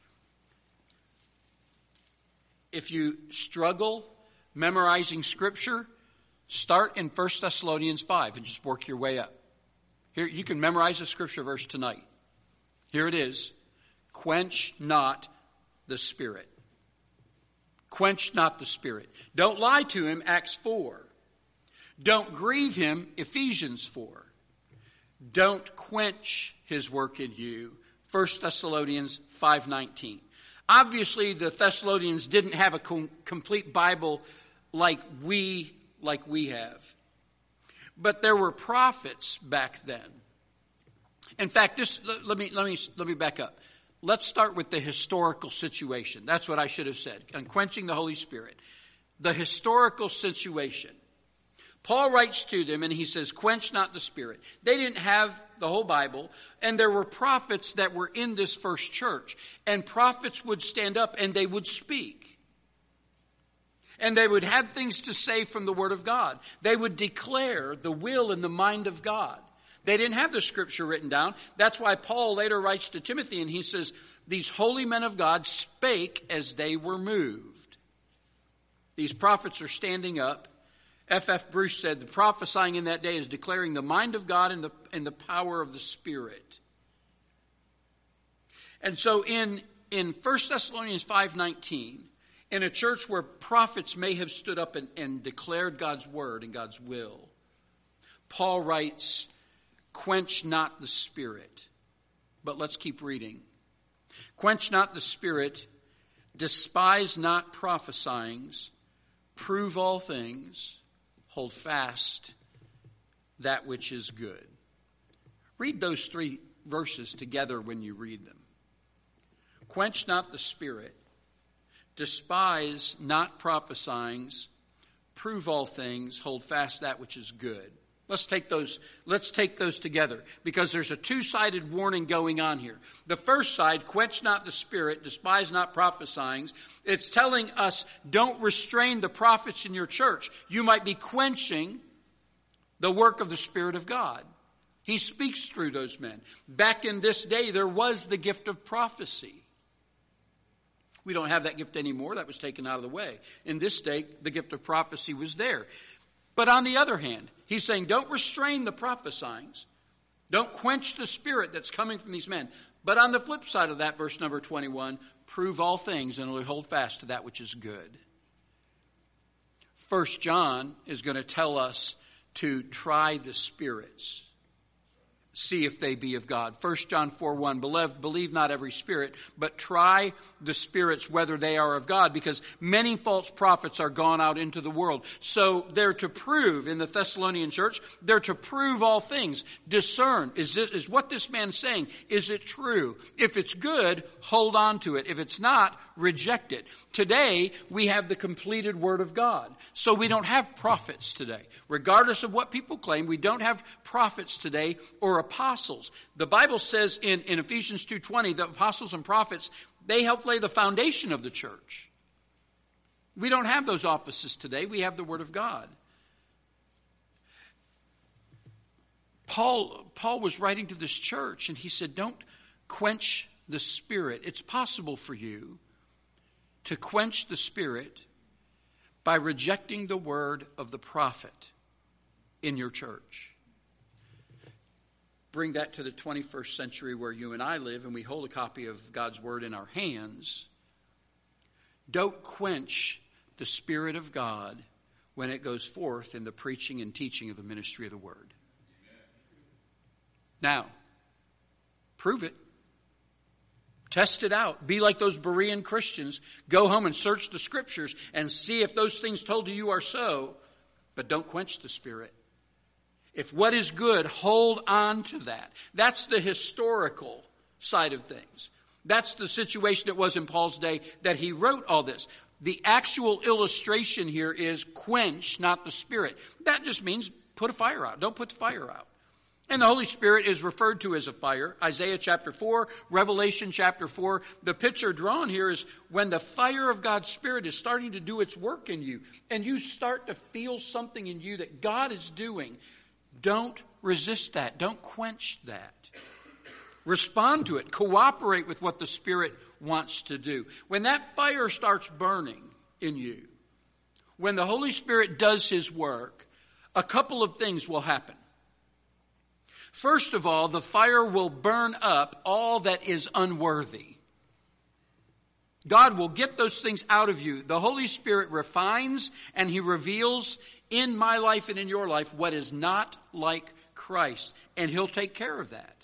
If you struggle memorizing Scripture, start in 1 Thessalonians 5 and just work your way up. Here, you can memorize a Scripture verse tonight. Here it is. Quench not the Spirit. Quench not the Spirit. Don't lie to him, Acts 4. Don't grieve him, Ephesians 4. Don't quench his work in you, 1 Thessalonians 5:19. Obviously, the Thessalonians didn't have a complete Bible like we have. But there were prophets back then. In fact, let me back up. Let's start with the historical situation. That's what I should have said. On quenching the Holy Spirit. The historical situation. Paul writes to them and he says, quench not the Spirit. They didn't have the whole Bible, and there were prophets that were in this first church. And prophets would stand up and they would speak. And they would have things to say from the Word of God. They would declare the will and the mind of God. They didn't have the Scripture written down. That's why Paul later writes to Timothy and he says, these holy men of God spake as they were moved. These prophets are standing up. F.F. Bruce said, the prophesying in that day is declaring the mind of God and the power of the Spirit. And so in 1 Thessalonians 5:19, in a church where prophets may have stood up and declared God's word and God's will, Paul writes, quench not the Spirit. But let's keep reading. Quench not the Spirit, despise not prophesyings, prove all things, hold fast that which is good. Read those 3 verses together when you read them. Quench not the Spirit, despise not prophesyings, prove all things, hold fast that which is good. Let's take those together, because there's a two-sided warning going on here. The first side, quench not the Spirit, despise not prophesyings. It's telling us, don't restrain the prophets in your church. You might be quenching the work of the Spirit of God. He speaks through those men. Back in this day, there was the gift of prophecy. We don't have that gift anymore. That was taken out of the way. In this day, the gift of prophecy was there. But on the other hand, he's saying, don't restrain the prophesyings. Don't quench the Spirit that's coming from these men. But on the flip side of that, verse number 21, prove all things and hold fast to that which is good. 1 John is going to tell us to try the spirits. See if they be of God. 1 John 4:1, beloved, believe not every spirit, but try the spirits whether they are of God, because many false prophets are gone out into the world. So they're to prove, in the Thessalonian church, they're to prove all things. Discern, is what this man's saying, is it true? If it's good, hold on to it. If it's not, reject it. Today, we have the completed Word of God. So we don't have prophets today. Regardless of what people claim, we don't have prophets today or apostles. The Bible says in Ephesians 2:20, the apostles and prophets, they help lay the foundation of the church. We don't have those offices today. We have the Word of God. Paul was writing to this church and he said, don't quench the Spirit. It's possible for you to quench the Spirit by rejecting the word of the prophet in your church. Bring that to the 21st century where you and I live and we hold a copy of God's word in our hands. Don't quench the Spirit of God when it goes forth in the preaching and teaching of the ministry of the word. Now, prove it. Test it out. Be like those Berean Christians. Go home and search the scriptures and see if those things told you are so. But don't quench the Spirit. If what is good, hold on to that. That's the historical side of things. That's the situation it was in Paul's day that he wrote all this. The actual illustration here is quench, not the Spirit. That just means put a fire out. Don't put the fire out. And the Holy Spirit is referred to as a fire. Isaiah chapter 4, Revelation chapter 4. The picture drawn here is when the fire of God's Spirit is starting to do its work in you, and you start to feel something in you that God is doing. Don't resist that. Don't quench that. Respond to it. Cooperate with what the Spirit wants to do. When that fire starts burning in you, when the Holy Spirit does His work, a couple of things will happen. First of all, the fire will burn up all that is unworthy. God will get those things out of you. The Holy Spirit refines and He reveals in my life and in your life what is not like Christ. And He'll take care of that.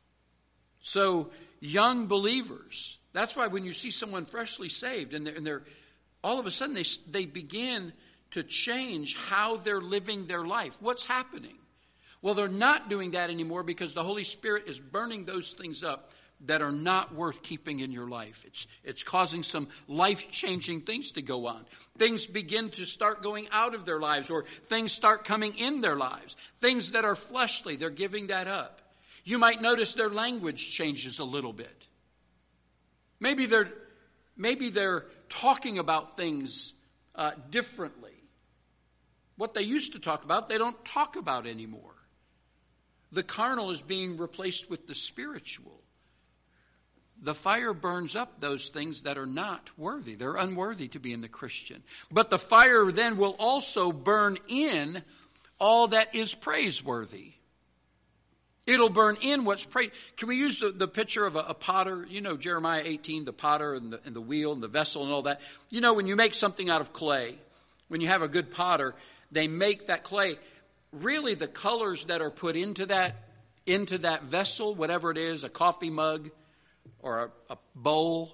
So, young believers, that's why when you see someone freshly saved and they're all of a sudden they begin to change how they're living their life. What's happening? Well, they're not doing that anymore because the Holy Spirit is burning those things up that are not worth keeping in your life. It's causing some life-changing things to go on. Things begin to start going out of their lives, or things start coming in their lives. Things that are fleshly, they're giving that up. You might notice their language changes a little bit. Maybe they're talking about things differently. What they used to talk about, they don't talk about anymore. The carnal is being replaced with the spiritual. The fire burns up those things that are not worthy. They're unworthy to be in the Christian. But the fire then will also burn in all that is praiseworthy. It'll burn in what's praise. Can we use the picture of a potter? You know, Jeremiah 18, the potter and the wheel and the vessel and all that. You know, when you make something out of clay, when you have a good potter, they make that clay. Really, the colors that are put into that vessel, whatever it is, a coffee mug or a bowl,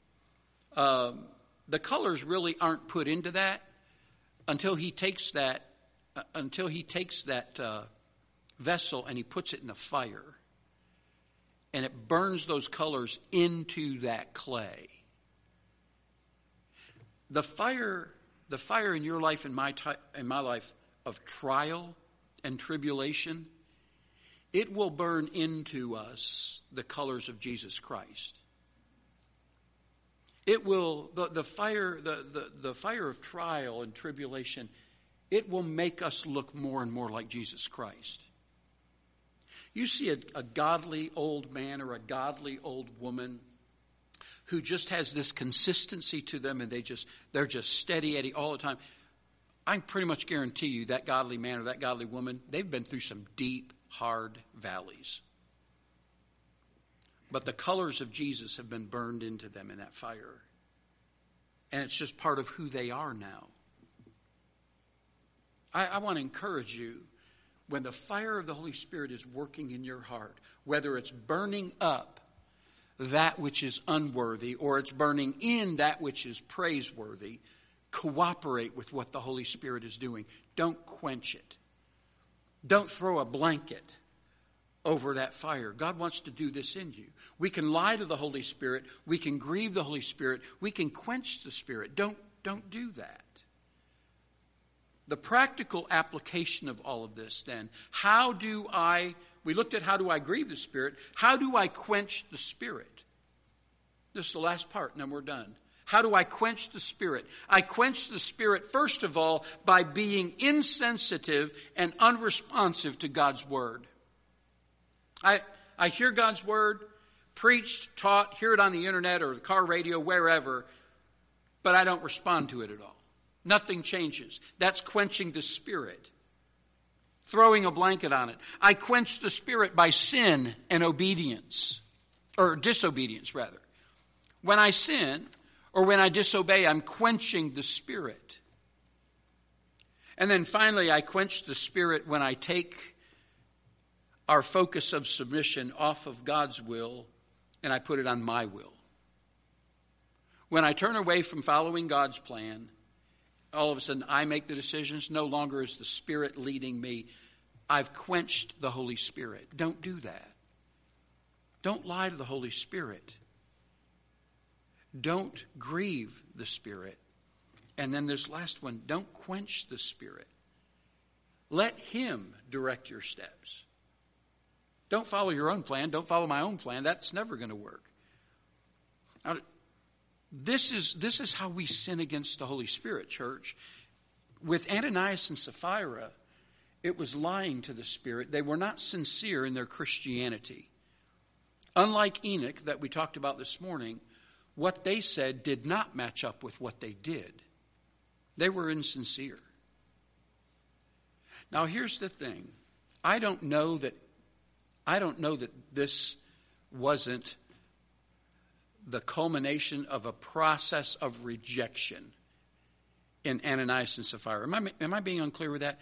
the colors really aren't put into that until he takes that vessel and he puts it in the fire, and it burns those colors into that clay. The fire in your life and my life of trial and tribulation, it will burn into us the colors of Jesus Christ. It will, the fire of trial and tribulation, it will make us look more and more like Jesus Christ. You see a godly old man or a godly old woman who just has this consistency to them, and they're just steady Eddie all the time. I pretty much guarantee you that godly man or that godly woman, they've been through some deep, hard valleys. But the colors of Jesus have been burned into them in that fire. And it's just part of who they are now. I want to encourage you, when the fire of the Holy Spirit is working in your heart, whether it's burning up that which is unworthy or it's burning in that which is praiseworthy, cooperate with what the Holy Spirit is doing. Don't quench it. Don't throw a blanket over that fire. God wants to do this in you. We can lie to the Holy Spirit. We can grieve the Holy Spirit. We can quench the Spirit. Don't do that. The practical application of all of this then, we looked at how do I grieve the Spirit. How do I quench the Spirit? This is the last part, and then we're done. How do I quench the Spirit? I quench the Spirit, first of all, by being insensitive and unresponsive to God's Word. I hear God's Word preached, taught, hear it on the internet or the car radio, wherever, but I don't respond to it at all. Nothing changes. That's quenching the Spirit. Throwing a blanket on it. I quench the Spirit by sin and obedience, or disobedience rather. When I sin or when I disobey, I'm quenching the Spirit. And then finally, I quench the Spirit when I take our focus of submission off of God's will and I put it on my will. When I turn away from following God's plan, all of a sudden I make the decisions. No longer is the Spirit leading me. I've quenched the Holy Spirit. Don't do that. Don't lie to the Holy Spirit. Don't grieve the Spirit. And then this last one, don't quench the Spirit. Let Him direct your steps. Don't follow your own plan. Don't follow my own plan. That's never going to work. Now, this is how we sin against the Holy Spirit, church. With Ananias and Sapphira, it was lying to the Spirit. They were not sincere in their Christianity. Unlike Enoch that we talked about this morning, what they said did not match up with what they did. They were insincere. Now here's the thing. I don't know that this wasn't the culmination of a process of rejection in Ananias and Sapphira. Am I being unclear with that?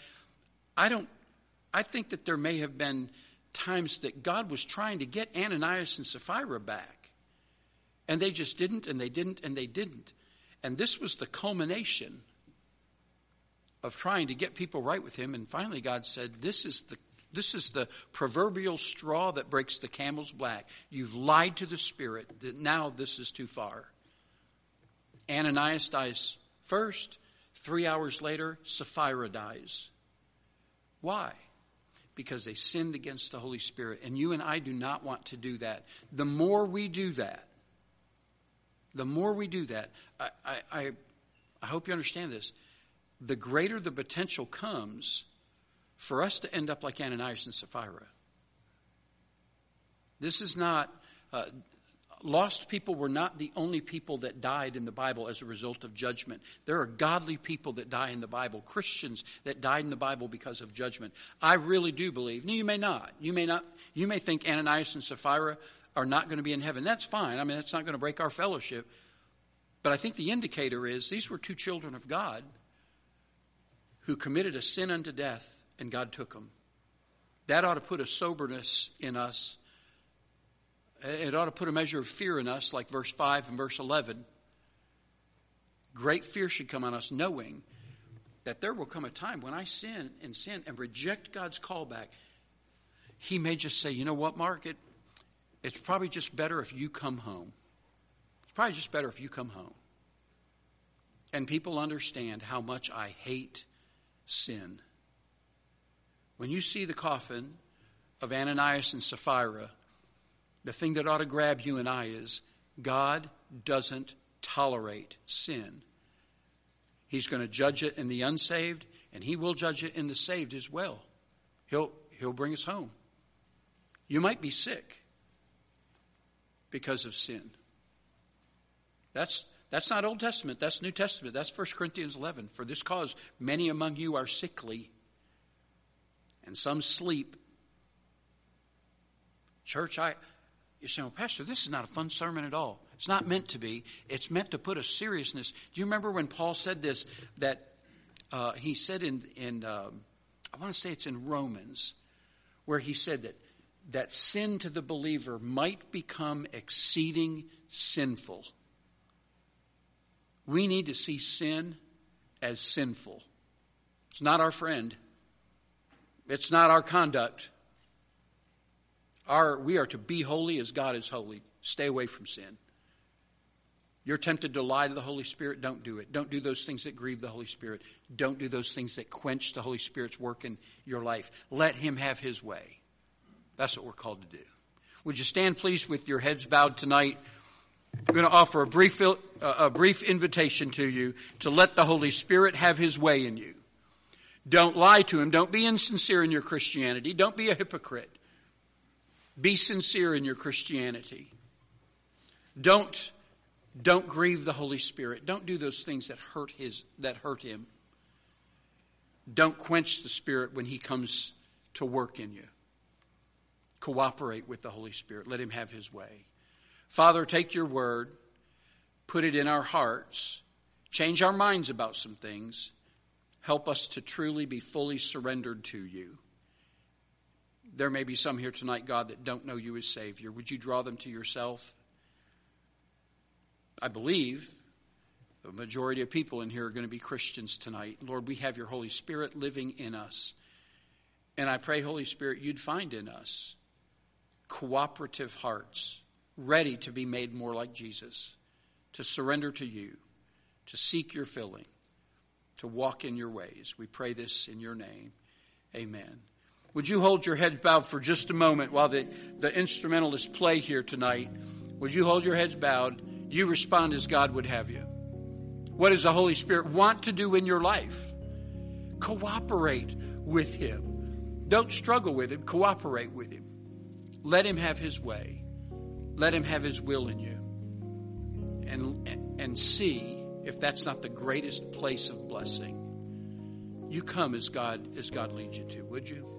I think that there may have been times that God was trying to get Ananias and Sapphira back. And they just didn't, and they didn't, and they didn't. And this was the culmination of trying to get people right with Him. And finally God said, this is the proverbial straw that breaks the camel's back. You've lied to the Spirit. Now this is too far. Ananias dies first. 3 hours later, Sapphira dies. Why? Because they sinned against the Holy Spirit. And you and I do not want to do that. The more we do that, I hope you understand this, the greater the potential comes for us to end up like Ananias and Sapphira. This is not, lost people were not the only people that died in the Bible as a result of judgment. There are godly people that die in the Bible, Christians that died in the Bible because of judgment. I really do believe. No, you may not. You may think Ananias and Sapphira are not going to be in heaven. That's fine. I mean, that's not going to break our fellowship. But I think the indicator is these were two children of God who committed a sin unto death, and God took them. That ought to put a soberness in us. It ought to put a measure of fear in us, like verse 5 and verse 11. Great fear should come on us, knowing that there will come a time when I sin and reject God's callback. He may just say, you know what, Mark, it's probably just better if you come home. It's probably just better if you come home. And people understand how much I hate sin. When you see the coffin of Ananias and Sapphira, the thing that ought to grab you and I is God doesn't tolerate sin. He's going to judge it in the unsaved, and He will judge it in the saved as well. He'll bring us home. You might be sick because of sin. That's not Old Testament. That's New Testament. That's 1 Corinthians 11. For this cause, many among you are sickly, and some sleep. Church, you say, well, Pastor, this is not a fun sermon at all. It's not meant to be. It's meant to put a seriousness. Do you remember when Paul said this, that he said in I want to say it's in Romans, where he said that sin to the believer might become exceeding sinful. We need to see sin as sinful. It's not our friend. It's not our conduct. We are to be holy as God is holy. Stay away from sin. You're tempted to lie to the Holy Spirit. Don't do it. Don't do those things that grieve the Holy Spirit. Don't do those things that quench the Holy Spirit's work in your life. Let Him have His way. That's what we're called to do. Would you stand, please, with your heads bowed tonight? I'm going to offer a brief invitation to you to let the Holy Spirit have His way in you. Don't lie to Him. Don't be insincere in your Christianity. Don't be a hypocrite. Be sincere in your Christianity. Don't Don't grieve the Holy Spirit. Don't do those things that hurt him. Don't quench the Spirit when he comes to work in you. Cooperate with the Holy Spirit. Let him have his way. Father, take your word, put it in our hearts, change our minds about some things. Help us to truly be fully surrendered to you. There may be some here tonight, God, that don't know you as Savior. Would you draw them to yourself? I believe the majority of people in here are going to be Christians tonight. Lord, we have your Holy Spirit living in us. And I pray, Holy Spirit, you'd find in us cooperative hearts, ready to be made more like Jesus, to surrender to you, to seek your filling, to walk in your ways. We pray this in your name. Amen. Would you hold your heads bowed for just a moment while the instrumentalists play here tonight? Would you hold your heads bowed? You respond as God would have you. What does the Holy Spirit want to do in your life? Cooperate with him. Don't struggle with him. Cooperate with him. Let him have his way. Let him have his will in you. And see if that's not the greatest place of blessing. You come as God leads you to, would you?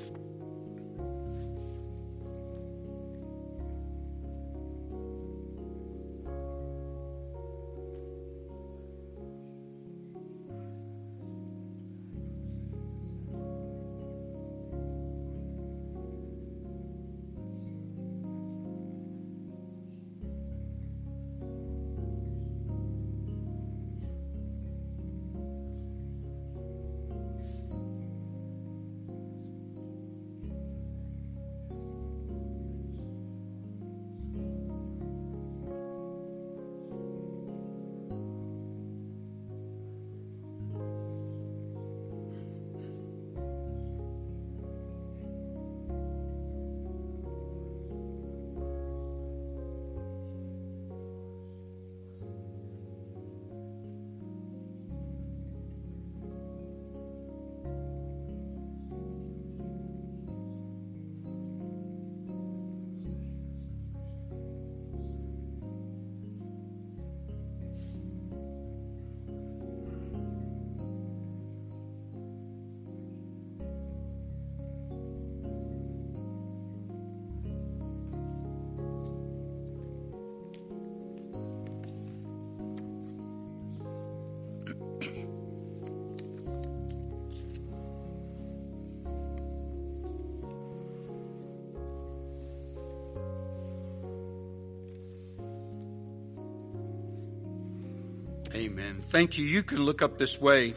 Amen. Thank you. You can look up this way.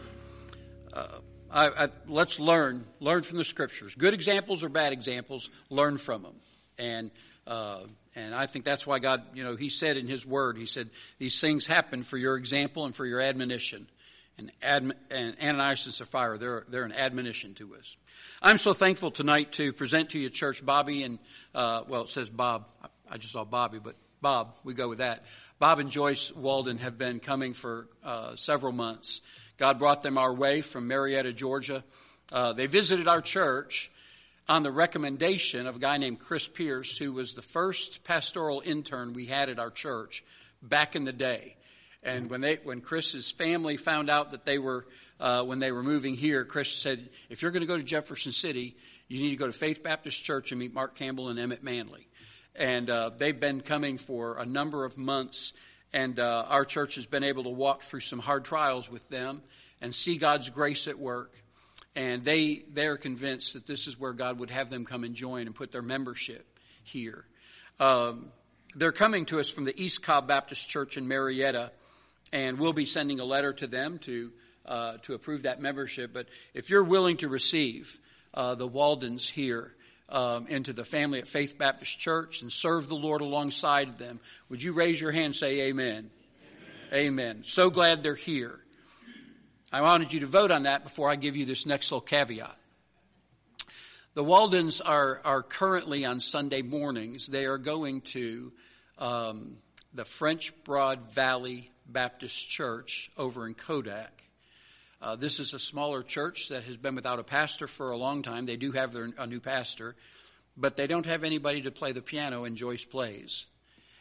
Let's learn from the Scriptures. Good examples or bad examples, learn from them. And I think that's why God, he said in his word, he said, these things happen for your example and for your admonition. And Ananias and Sapphira, they're an admonition to us. I'm so thankful tonight to present to you church Bobby and, it says Bob. I just saw Bobby, but Bob, we go with that. Bob and Joyce Walden have been coming for several months. God brought them our way from Marietta, Georgia. They visited our church on the recommendation of a guy named Chris Pierce, who was the first pastoral intern we had at our church back in the day. And when Chris's family found out that when they were moving here, Chris said, if you're going to go to Jefferson City, you need to go to Faith Baptist Church and meet Mark Campbell and Emmett Manley. And they've been coming for a number of months, and our church has been able to walk through some hard trials with them and see God's grace at work. And they are convinced that this is where God would have them come and join and put their membership here. They're coming to us from the East Cobb Baptist Church in Marietta, and we'll be sending a letter to them to approve that membership. But if you're willing to receive the Waldens here, into the family at Faith Baptist Church and serve the Lord alongside them, would you raise your hand and say amen? Amen. So glad they're here. I wanted you to vote on that before I give you this next little caveat. The Waldens are currently on Sunday mornings. They are going to the French Broad Valley Baptist Church over in Kodak. This is a smaller church that has been without a pastor for a long time. They do have a new pastor, but they don't have anybody to play the piano, and Joyce plays.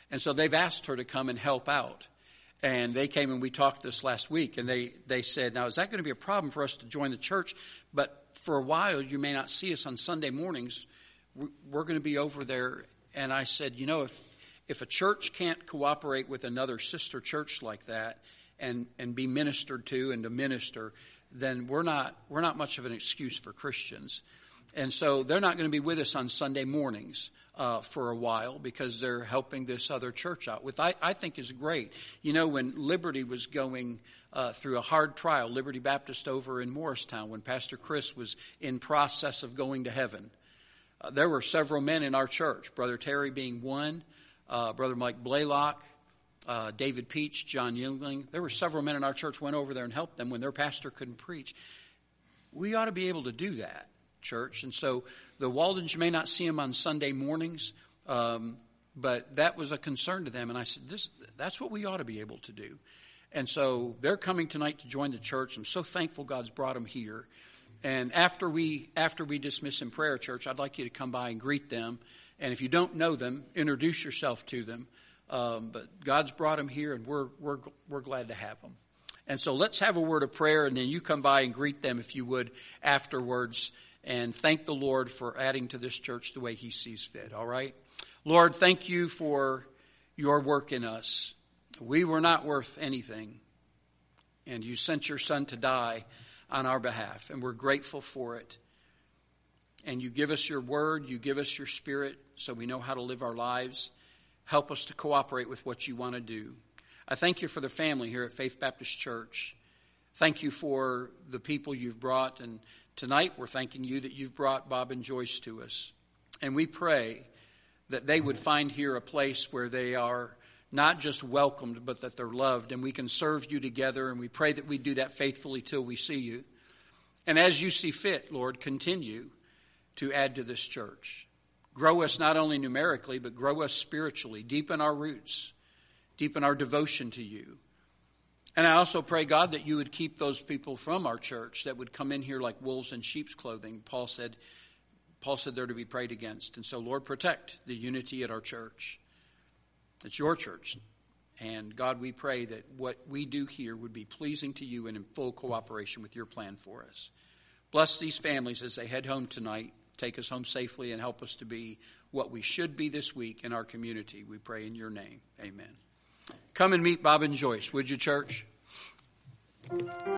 And so they've asked her to come and help out. And they came and we talked this last week, and they said, now, is that going to be a problem for us to join the church? But for a while, you may not see us on Sunday mornings. We're going to be over there. And I said, if a church can't cooperate with another sister church like that and be ministered to and to minister, then we're not much of an excuse for Christians. And so they're not going to be with us on Sunday mornings for a while because they're helping this other church out, which I think is great. When Liberty was going through a hard trial, Liberty Baptist over in Morristown, when Pastor Chris was in process of going to heaven, there were several men in our church, Brother Terry being one, Brother Mike Blaylock, David Peach, John Yingling. There were several men in our church went over there and helped them when their pastor couldn't preach. We ought to be able to do that, church. And so the Waldens, you may not see them on Sunday mornings, but that was a concern to them. And I said, that's what we ought to be able to do. And so they're coming tonight to join the church. I'm so thankful God's brought them here. And after we dismiss in prayer, church, I'd like you to come by and greet them. And if you don't know them, introduce yourself to them. But God's brought them here, and we're glad to have them. And so let's have a word of prayer, and then you come by and greet them if you would afterwards, and thank the Lord for adding to this church the way He sees fit. All right, Lord, thank you for your work in us. We were not worth anything, and you sent your Son to die on our behalf, and we're grateful for it. And you give us your word, you give us your Spirit, so we know how to live our lives. Help us to cooperate with what you want to do. I thank you for the family here at Faith Baptist Church. Thank you for the people you've brought. And tonight we're thanking you that you've brought Bob and Joyce to us. And we pray that they would find here a place where they are not just welcomed, but that they're loved. And we can serve you together. And we pray that we do that faithfully till we see you. And as you see fit, Lord, continue to add to this church. Grow us not only numerically, but grow us spiritually. Deepen our roots. Deepen our devotion to you. And I also pray, God, that you would keep those people from our church that would come in here like wolves in sheep's clothing. Paul said they're to be prayed against. And so, Lord, protect the unity at our church. It's your church. And God, we pray that what we do here would be pleasing to you and in full cooperation with your plan for us. Bless these families as they head home tonight. Take us home safely and help us to be what we should be this week in our community. We pray in your name. Amen. Come and meet Bob and Joyce, would you, church?